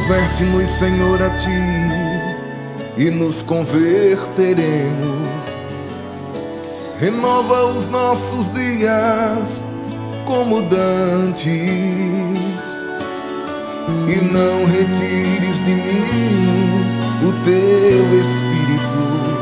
Converte-nos, Senhor, a Ti, e nos converteremos. Renova os nossos dias como dantes, e não retires de mim o Teu Espírito.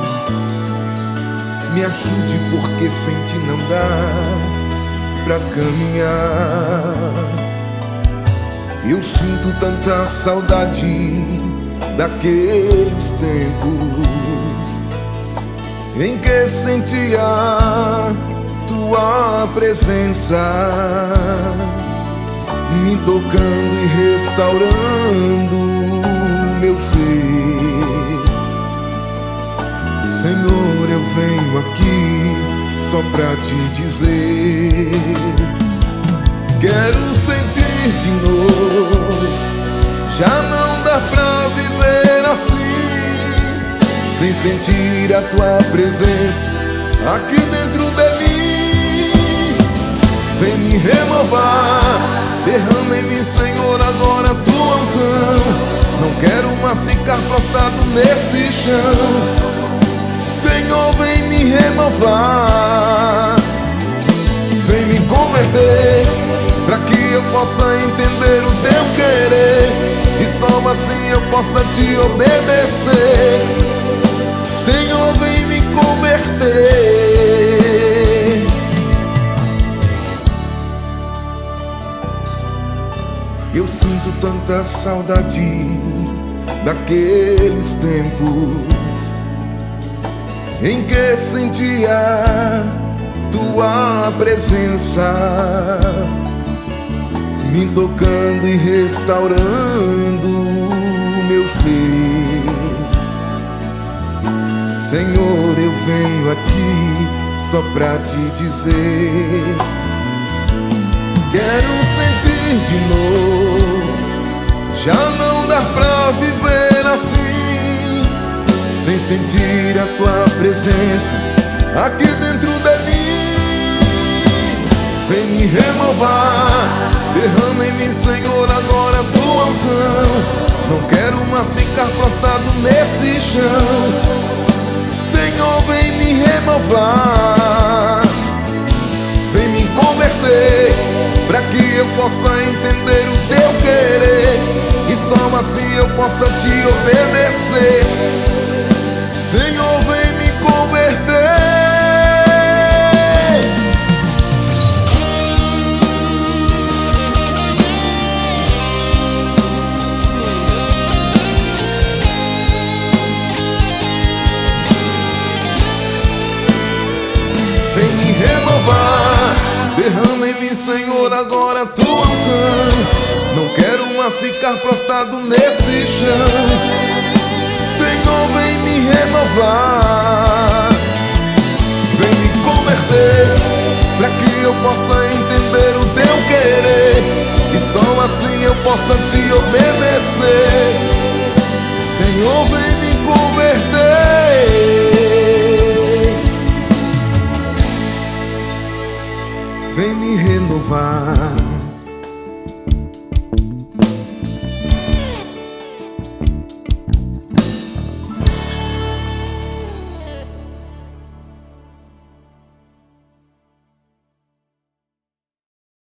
Me ajude, porque sem Ti não dá pra caminhar. Eu sinto tanta saudade daqueles tempos em que sentia Tua presença, me tocando e restaurando meu ser. Senhor, eu venho aqui só pra Te dizer: quero sentir de novo. Já não dá pra viver assim, sem sentir a Tua presença aqui dentro de mim. Vem me renovar, derrama em mim, Senhor, agora Tua unção. Não quero mais ficar prostrado nesse chão. Senhor, vem me renovar, vem me converter, pra que eu possa entender o Teu querer, e só assim eu possa Te obedecer. Senhor, vem me converter. Eu sinto tanta saudade daqueles tempos em que sentia Tua presença, me tocando e restaurando meu ser. Senhor, eu venho aqui só pra Te dizer: quero sentir de novo. Já não dá pra viver assim, sem sentir a Tua presença aqui dentro de mim. Vem me renovar, derrama em mim, Senhor, agora Tua unção. Não quero mais ficar prostrado nesse chão. Senhor, vem me renovar, vem me converter, pra que eu possa entender o Teu querer, e só assim eu possa Te obedecer. Senhor, vem me converter. Vem me renovar, derrama em mim, Senhor, agora Tua unção. Não quero mais ficar prostrado nesse chão. Senhor, vem me renovar, vem me converter, pra que eu possa entender o Teu querer, e só assim eu possa Te obedecer.